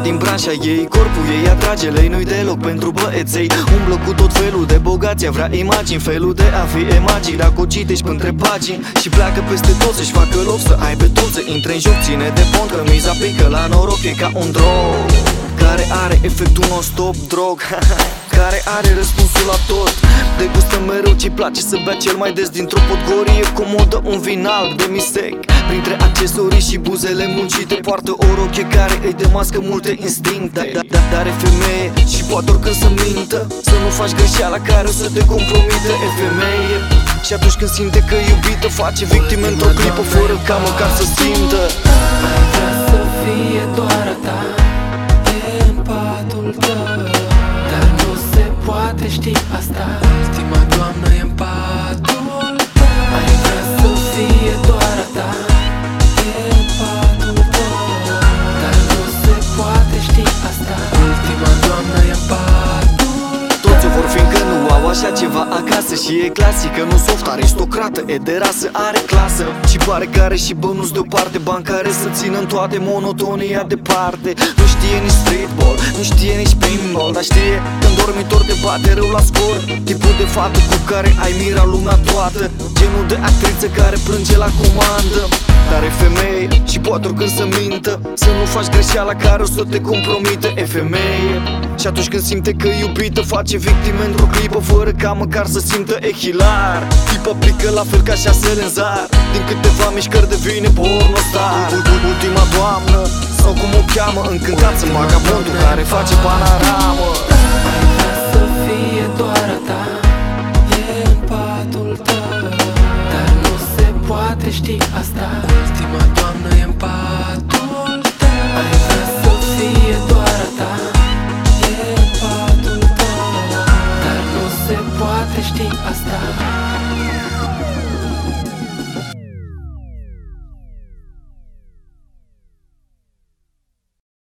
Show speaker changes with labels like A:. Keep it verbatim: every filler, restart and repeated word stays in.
A: din branșa ei, corpul ei atrage lei, nu-i deloc pentru băieței. Umblă cu tot felul de bogați, vrea imagini, felul de a fi emagini. Dacă o citești între pagini și pleacă peste tot, să-și facă loc, să aibă tot, să intre în joc, ține de pont, că miza pică la noroc, e ca un drog care are efectul non-stop drog care are răspunsul la tot. Degustă mereu ce-i place să bea cel mai des dintr-o potgorie comodă, un vin alb de misec. Printre accesorii și buzele muncite poartă o rochie care îi demască multe instincte. Dar e femeie și poate oricând să mintă, să nu faci greșeala care o să te compromite. E femeie și atunci când simte că e iubită, face victime într-o clipă fără ca măcar să simtă.
B: Ai vrea să fie doar a ta, e în patul tău, dar nu se poate, știi asta. Ultima doamnă e în patul tău. Ai vrea să fie doar a ta, e în patul tău, dar nu se poate, știi asta. Ultima doamnă e în patul tău.
A: Toți o vor fi încă nu au așa ceva acasă și e clasică, nu soft, aristocrată, e de rasă, are clasă și pare că are și bănuți deoparte, bani care să țină în toate monotonia departe. Nu știe nici streetball, nu știe nici pinball, dar știe că în dormitor te bate rău la scor. Tipul de fată cu care ai mira lumea toată, genul de actriță care plânge la comandă. Dar e femeie și poate oricând să mintă, să nu faci greșeala care o să te compromite. E femeie și atunci când simte că e iubită, face victime într-o clipă fără ca măcar să simtă. E hilar, tipa plică la fel ca șasele în zar, din câteva mișcări devine pornostar. Ultima doamnă, sau cum o cheamă, încântat sunt vagabondul care face panoramă.
B: Ai vrea să fie doar a ta, e în patul tău, dar nu se poate, știi asta.